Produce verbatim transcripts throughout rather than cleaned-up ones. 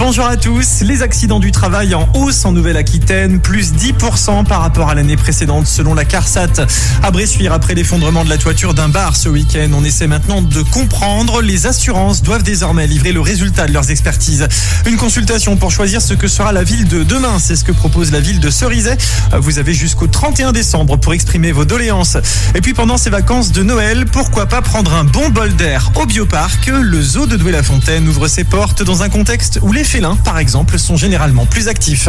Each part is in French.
Bonjour à tous. Les accidents du travail en hausse en Nouvelle-Aquitaine, plus dix pour cent par rapport à l'année précédente selon la CARSAT. À Bressuire, après l'effondrement de la toiture d'un bar ce week-end, on essaie maintenant de comprendre. Les assurances doivent désormais livrer le résultat de leurs expertises. Une consultation pour choisir ce que sera la ville de demain, c'est ce que propose la ville de Cerizay. Vous avez jusqu'au trente et un décembre pour exprimer vos doléances. Et puis pendant ces vacances de Noël, pourquoi pas prendre un bon bol d'air au Bioparc. Le zoo de Douai-la-Fontaine ouvre ses portes dans un contexte où les félins, par exemple, sont généralement plus actifs.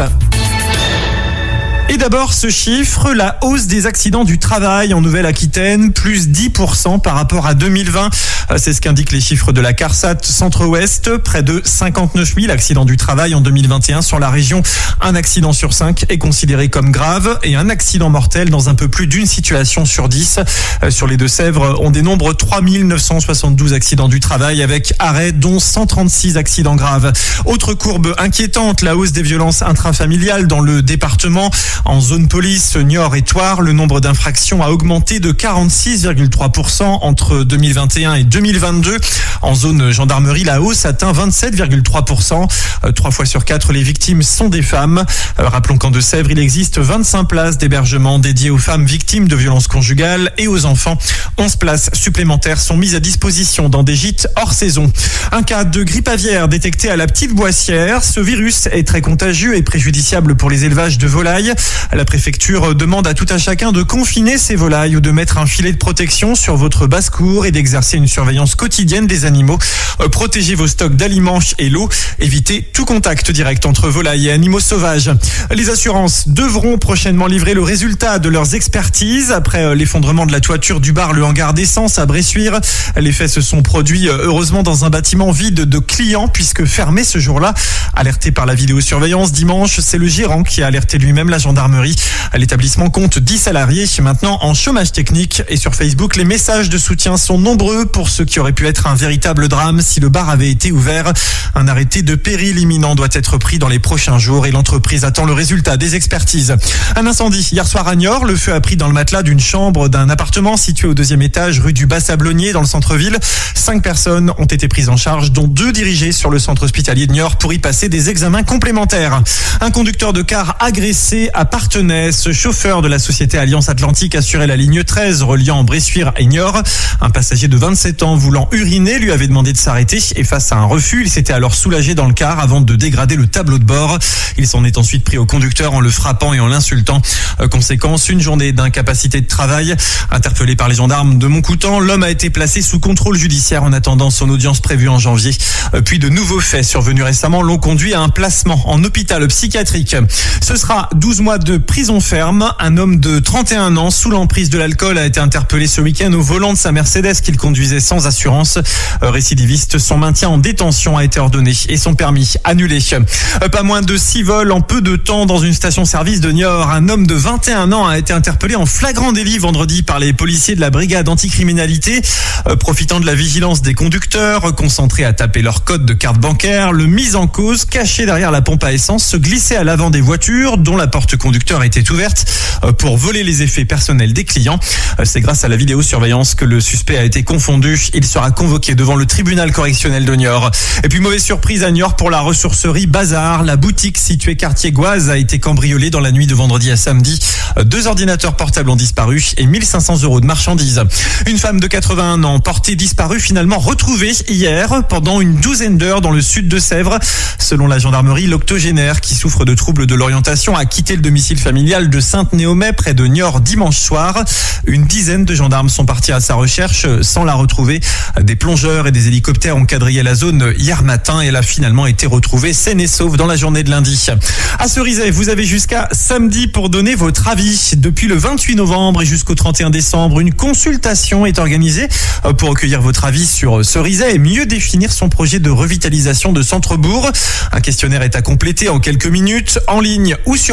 Et d'abord, ce chiffre, la hausse des accidents du travail en Nouvelle-Aquitaine, plus dix pour cent par rapport à deux mille vingt. C'est ce qu'indiquent les chiffres de la CARSAT Centre-Ouest. Près de cinquante-neuf mille accidents du travail en deux mille vingt et un sur la région. Un accident sur cinq est considéré comme grave et un accident mortel dans un peu plus d'une situation sur dix. Sur les Deux-Sèvres, on dénombre trois mille neuf cent soixante-douze accidents du travail avec arrêt, dont cent trente-six accidents graves. Autre courbe inquiétante, la hausse des violences intrafamiliales dans le département. En zone police, Niort et Thouars, le nombre d'infractions a augmenté de quarante-six virgule trois pour cent entre deux mille vingt et un et deux mille vingt-deux. En zone gendarmerie, la hausse atteint vingt-sept virgule trois pour cent. Trois fois sur quatre, les victimes sont des femmes. Rappelons qu'en Deux-Sèvres, il existe vingt-cinq places d'hébergement dédiées aux femmes victimes de violences conjugales et aux enfants. onze places supplémentaires sont mises à disposition dans des gîtes hors saison. Un cas de grippe aviaire détecté à la Petite Boissière. Ce virus est très contagieux et préjudiciable pour les élevages de volailles. La préfecture demande à tout un chacun de confiner ses volailles ou de mettre un filet de protection sur votre basse-cour et d'exercer une surveillance quotidienne des animaux. Protégez vos stocks d'aliments et l'eau. Évitez tout contact direct entre volailles et animaux sauvages. Les assurances devront prochainement livrer le résultat de leurs expertises. Après l'effondrement de la toiture du bar Le Hangar d'Essence à Bressuire, les faits se sont produits heureusement dans un bâtiment vide de clients puisque fermé ce jour-là. Alerté par la vidéosurveillance dimanche, c'est le gérant qui a alerté lui-même la gendarmerie. L'établissement compte dix salariés maintenant en chômage technique et sur Facebook, les messages de soutien sont nombreux pour ce qui aurait pu être un véritable drame si le bar avait été ouvert. Un arrêté de péril imminent doit être pris dans les prochains jours et l'entreprise attend le résultat des expertises. Un incendie hier soir à Niort, le feu a pris dans le matelas d'une chambre d'un appartement situé au deuxième étage rue du Bas-Sablonnier dans le centre-ville. Cinq personnes ont été prises en charge, dont deux dirigées sur le centre hospitalier de Niort pour y passer des examens complémentaires. Un conducteur de car agressé à Partenay. Ce chauffeur de la société Alliance Atlantique assurait la ligne treize reliant Bressuire et Niort. Un passager de vingt-sept ans voulant uriner lui avait demandé de s'arrêter et face à un refus, il s'était alors soulagé dans le car avant de dégrader le tableau de bord. Il s'en est ensuite pris au conducteur en le frappant et en l'insultant. Conséquence, une journée d'incapacité de travail. Interpellé par les gendarmes de Montcoutan, l'homme a été placé sous contrôle judiciaire en attendant son audience prévue en janvier. Puis de nouveaux faits survenus récemment l'ont conduit à un placement en hôpital psychiatrique. Ce sera douze mois de prison ferme. Un homme de trente et un ans sous l'emprise de l'alcool a été interpellé ce week-end au volant de sa Mercedes qu'il conduisait sans assurance. Récidiviste, son maintien en détention a été ordonné et son permis annulé. Pas moins de six vols en peu de temps dans une station-service de Niort. Un homme de vingt et un ans a été interpellé en flagrant délit vendredi par les policiers de la brigade anticriminalité. Profitant de la vigilance des conducteurs, concentrés à taper leur code de carte bancaire, le mis en cause, caché derrière la pompe à essence, se glissait à l'avant des voitures dont la porte conducteur était ouverte pour voler les effets personnels des clients. C'est grâce à la vidéosurveillance que le suspect a été confondu. Il sera convoqué devant le tribunal correctionnel de Niort. Et puis mauvaise surprise à Niort pour la ressourcerie Bazar. La boutique située quartier Gouaz a été cambriolée dans la nuit de vendredi à samedi. Deux ordinateurs portables ont disparu et mille cinq cents euros de marchandises. Une femme de quatre-vingt-un ans portée disparue finalement retrouvée hier pendant une douzaine d'heures dans le sud de Sèvres. Selon la gendarmerie, l'octogénaire qui souffre de troubles de l'orientation a quitté le domicile familial de Sainte-Néomais près de Niort dimanche soir. Une dizaine de gendarmes sont partis à sa recherche sans la retrouver. Des plongeurs et des hélicoptères ont quadrillé la zone hier matin et elle a finalement été retrouvée saine et sauve dans la journée de lundi. À Cerizay, vous avez jusqu'à samedi pour donner votre avis. Depuis le vingt-huit novembre et jusqu'au trente et un décembre, une consultation est organisée pour recueillir votre avis sur Cerizay et mieux définir son projet de revitalisation de centre-bourg. Un questionnaire est à compléter en quelques minutes, en ligne ou sur papier.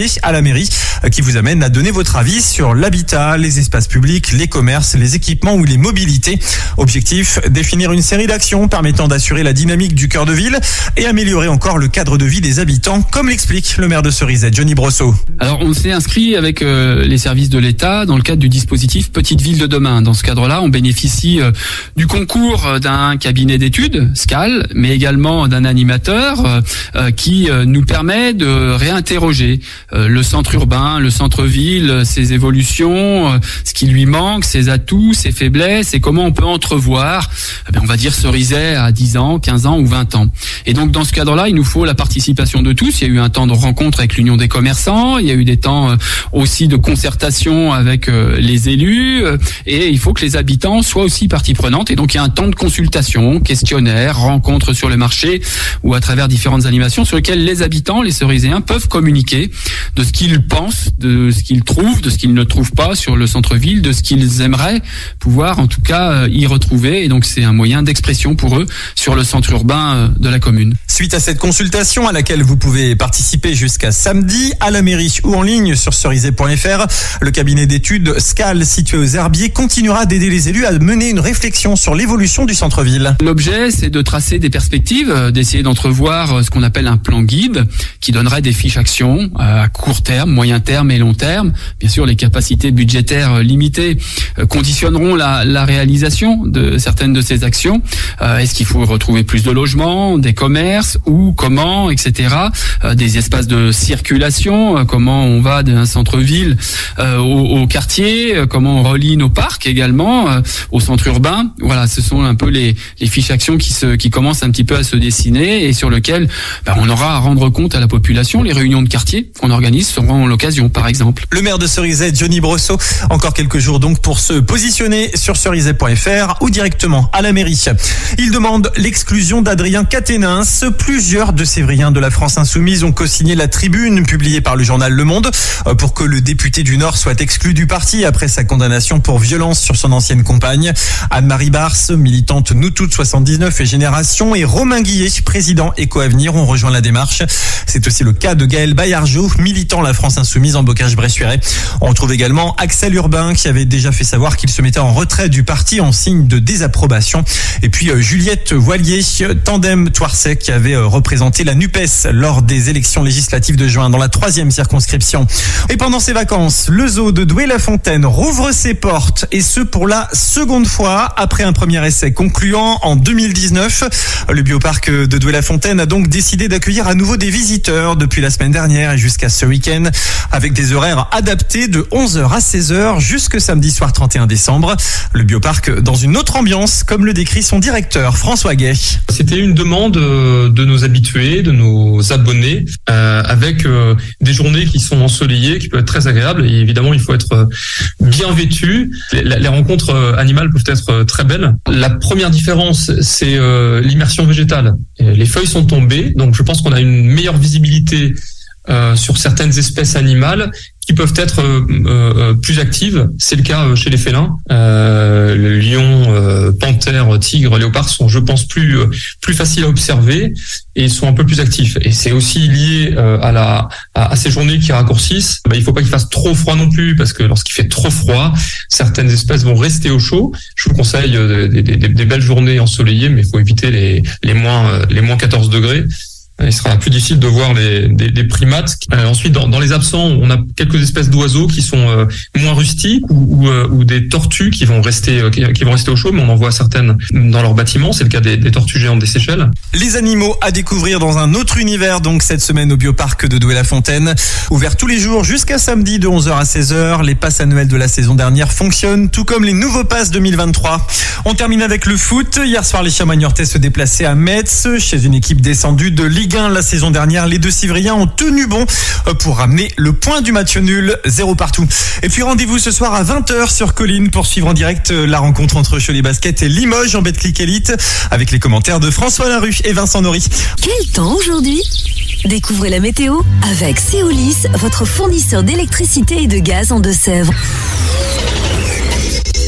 dossier à la mairie qui vous amène à donner votre avis sur l'habitat, les espaces publics, les commerces, les équipements ou les mobilités. Objectif, définir une série d'actions permettant d'assurer la dynamique du cœur de ville et améliorer encore le cadre de vie des habitants, comme l'explique le maire de Cerizay, Johnny Brosseau. Alors on s'est inscrit avec euh, les services de l'État dans le cadre du dispositif Petite Ville de demain. Dans ce cadre-là, on bénéficie euh, du concours d'un cabinet d'études, S C A L, mais également d'un animateur euh, euh, qui euh, nous permet de réinterroger euh, le centre urbain, le centre-ville, ses évolutions, euh, ce qui lui manque, ses atouts, ses faiblesses et comment on peut entrevoir, eh bien, on va dire Cerizay à dix ans, quinze ans ou vingt ans. Et donc dans ce cadre-là, il nous faut la participation de tous. Il y a eu un temps de rencontre avec l'Union des commerçants, il y a eu des temps euh, aussi de concertation avec euh, les élus euh, et il faut que les habitants soient aussi partie prenante. Et donc il y a un temps de consultation, questionnaire, rencontre sur le marché ou à travers différentes animations sur lesquelles les habitants, les Cerizéens peuvent communiquer de ce qu'ils pensent, de ce qu'ils trouvent, de ce qu'ils ne trouvent pas sur le centre-ville, de ce qu'ils aimeraient pouvoir en tout cas y retrouver. Et donc c'est un moyen d'expression pour eux sur le centre urbain de la commune. Suite à cette consultation à laquelle vous pouvez participer jusqu'à samedi à la mairie ou en ligne sur cerizay point f r, le cabinet d'études S C A L situé aux Herbiers continuera d'aider les élus à mener une réflexion sur l'évolution du centre-ville. L'objet, c'est de tracer des perspectives, d'essayer d'entrevoir ce qu'on appelle un plan guide qui donnerait des fiches actions à court terme, moyen terme et long terme. Bien sûr, les capacités budgétaires limitées conditionneront la, la réalisation de certaines de ces actions. Euh, est-ce qu'il faut retrouver plus de logements, des commerces, où, comment, et cetera. Euh, des espaces de circulation, euh, comment on va d'un centre-ville euh, au, au quartier, euh, comment on relie nos parcs également euh, au centre urbain. Voilà, ce sont un peu les, les fiches actions qui, se, qui commencent un petit peu à se dessiner et sur lesquelles ben, on aura à rendre compte à la population. Les réunions de quartier qu'on organise seront l'occasion, par exemple. Le maire de Cerizay, Johnny Brosseau, encore quelques jours donc pour se positionner sur cerizay point f r ou directement à la mairie. Il demande l'exclusion d'Adrien Quatennens. Plusieurs de Sévriens de la France Insoumise ont co-signé la tribune publiée par le journal Le Monde pour que le député du Nord soit exclu du parti après sa condamnation pour violence sur son ancienne compagne. Anne-Marie Bars, militante Nous Toutes soixante-dix-neuf et Génération, et Romain Guillet, président Éco-Avenir, ont rejoint la démarche. C'est aussi le cas de Gaël Bayargeau, militant La France Insoumise en Bocage-Bressuiret. On retrouve également Axel Urbain qui avait déjà fait savoir qu'il se mettait en retrait du parti en signe de désapprobation. Et puis euh, Juliette Voilier, tandem Toirset, qui avait euh, représenté la NUPES lors des élections législatives de juin dans la troisième circonscription. Et pendant ces vacances, le zoo de Douai-la-Fontaine rouvre ses portes, et ce pour la seconde fois après un premier essai concluant en deux mille dix-neuf. Le bioparc de Douai-la-Fontaine a donc décidé d'accueillir à nouveau des visiteurs depuis la semaine dernière et jusqu'à ce week-end, avec des horaires adaptés de onze heures à seize heures jusque samedi soir trente et un décembre. Le bioparc dans une autre ambiance, comme le décrit son directeur François Gay. C'était une demande de nos habitués, de nos abonnés, euh, avec euh, des journées qui sont ensoleillées, qui peuvent être très agréables. Et évidemment, il faut être bien vêtu. Les, les rencontres animales peuvent être très belles. La première différence, c'est euh, l'immersion végétale. Les feuilles sont tombées, donc je pense qu'on a une meilleure visibilité euh, sur certaines espèces animales qui peuvent être euh, euh, plus actives. C'est le cas chez les félins. Euh, le lion, euh, panthère, tigre, léopard sont, je pense, plus euh, plus faciles à observer et sont un peu plus actifs. Et c'est aussi lié euh, à la à, à ces journées qui raccourcissent. Ben, il faut pas qu'il fasse trop froid non plus, parce que lorsqu'il fait trop froid, certaines espèces vont rester au chaud. Je vous conseille euh, des, des, des belles journées ensoleillées, mais il faut éviter les les moins euh, les moins quatorze degrés. Il sera plus difficile de voir les, des, des primates. Euh, ensuite, dans, dans les absents, on a quelques espèces d'oiseaux qui sont euh, moins rustiques ou, ou, euh, ou des tortues qui vont rester euh, qui, qui vont rester au chaud, mais on en voit certaines dans leur bâtiment. C'est le cas des, des tortues géantes des Seychelles. Les animaux à découvrir dans un autre univers, donc cette semaine au bioparc de Douai-la-Fontaine. Ouvert tous les jours jusqu'à samedi de onze heures à seize heures. Les passes annuelles de la saison dernière fonctionnent, tout comme les nouveaux passes deux mille vingt-trois. On termine avec le foot. Hier soir, les Chiens-Magnortais se déplaçaient à Metz chez une équipe descendue de Ligue un la saison dernière. Les deux Civriens ont tenu bon pour ramener le point du match nul, zéro partout. Et puis rendez-vous ce soir à vingt heures sur Colline pour suivre en direct la rencontre entre Cholet Basket et Limoges en Betclic Elite, avec les commentaires de François Larue et Vincent Nory. Quel temps aujourd'hui ? Découvrez la météo avec Céolis, votre fournisseur d'électricité et de gaz en Deux-Sèvres.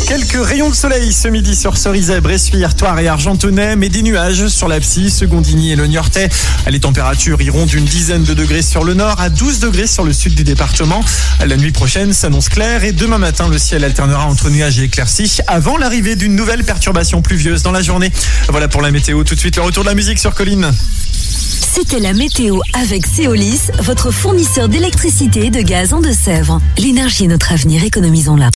Quelques rayons de soleil ce midi sur Cerizay, Bressuire, Thouars et Argentonnay, mais des nuages sur la Psy, Secondigny et le Niortais. Les températures iront d'une dizaine de degrés sur le nord à douze degrés sur le sud du département. La nuit prochaine s'annonce claire et demain matin, le ciel alternera entre nuages et éclaircies avant l'arrivée d'une nouvelle perturbation pluvieuse dans la journée. Voilà pour la météo. Tout de suite, le retour de la musique sur Colline. C'était la météo avec Céolis, votre fournisseur d'électricité et de gaz en Deux-Sèvres. L'énergie est notre avenir, économisons-la.